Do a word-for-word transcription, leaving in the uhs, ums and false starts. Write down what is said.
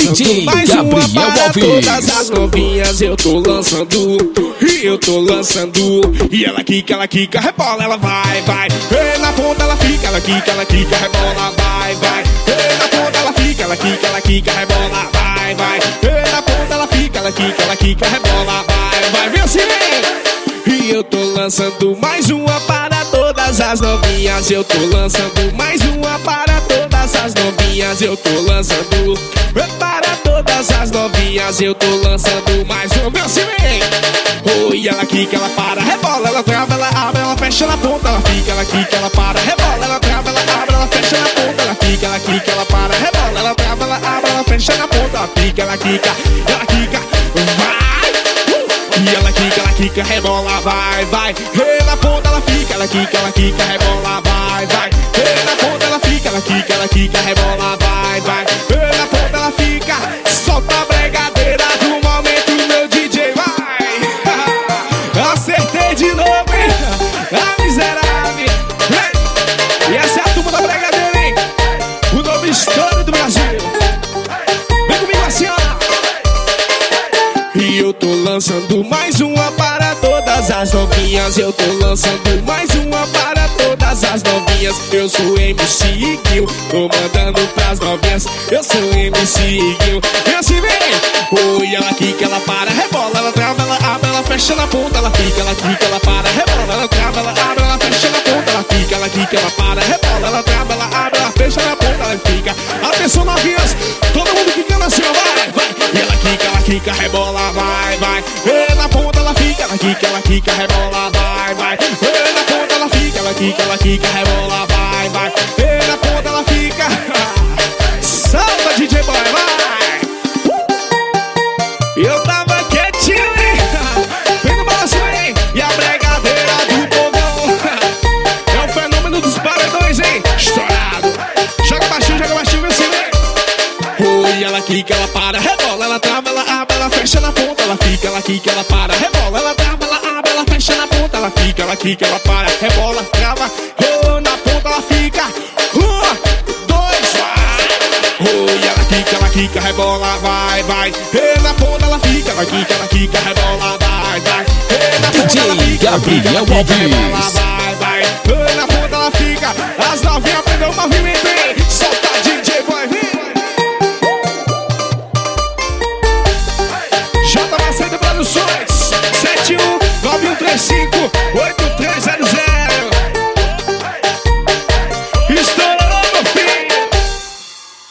lançando mais uma para todas as novinhas. Eu tô lançando, e eu tô lançando. E ela quica, ela quica, rebola, ela vai, vai. E na ponta ela fica, ela quica, ela quica, rebola, vai, vai. E na ponta ela fica, ela quica, ela quica, rebola, vai, vai. E na ponta ela fica, ela quica, ela quica, rebola, vai, vai. Vem assim, vem! E eu tô lançando mais uma para todas as novinhas. Eu tô lançando mais uma para todas as novinhas. Eu tô lançando para todas as novinhas. Eu tô lançando mais uma. Vem assim, vem! Oi, ela quica, ela para, rebola, ela trava, ela abre, ela fecha na ponta, ela fica, ela quica, ela para, rebola, ela trava, ela abre, ela fecha na ponta, ela fica, ela quica, ela para, rebola, ela trava, ela abre, ela fecha na ponta, ela fica, ela quica, ela quica, vai! E ela quica, ela quica, rebola, vai, vai. E na ponta ela fica, ela quica, ela quica, rebola, vai, vai. E na ponta ela fica, ela quica, ela quica, rebola, vai, vai. E na ponta ela fica, solta a bregadeira do momento, meu D J, vai. Acertei de novo, hein? A miserável. E essa é a turma da bregadeira, hein? O novo estouro do Brasil. Vem comigo assim, ó. E eu tô lançando mais uma para todas as novinhas. Eu tô lançando mais uma para todas as novinhas. Eu sou M C Gil, tô mandando pras novinhas. Eu sou M C Gil. Vem assim, vem! Oi, ela quica, ela para, rebola, ela trava, ela abre, ela fecha na ponta, ela fica, ela quica, ela para, rebola, ela trava, ela abre, ela fecha na ponta, ela fica, ela quica, ela para, rebola, ela trava, ela abre, ela fecha na ponta, ela fica. Atenção, novinhas, todo mundo quicando assim, ó, vai, vai! E ela quica, ela quica, rebola, vai, vai. E na ponta ela fica, ela quica, ela quica, rebola, vai, vai. E na ponta ela fica, ela quica, ela quica, rebola, vai, vai. E na ponta ela fica. Salva, D J Boy, vai. Eu tava quietinho, hein? Vem no balanço, hein? E a bregadeira do povão. É o fenômeno dos paredões, hein? Estourado. Joga baixinho, joga baixinho, vê se vem. Oi, ela quica, ela para, rebola, ela trava, ela abre, ela fecha na ponta, ela fica, ela quica, ela para, rebola, ela trava, ela abre, ela fecha na ponta, ela fica, ela quica, ela para, rebola, trava, oh, na ponta ela fica, um, dois, vai. Oi, ela quica, ela quica, rebola, vai, vai. E na ponta ela fica, ela quica, ela quica, rebola, vai, vai. E na ponta ela fica, Gabriel Alves, rebola, vai, vai. E na ponta ela fica, as novinhas aprendeu o movimento, hein? Solta D J Boy, vem. J Macedo Produções, sete um nove um três cinco oito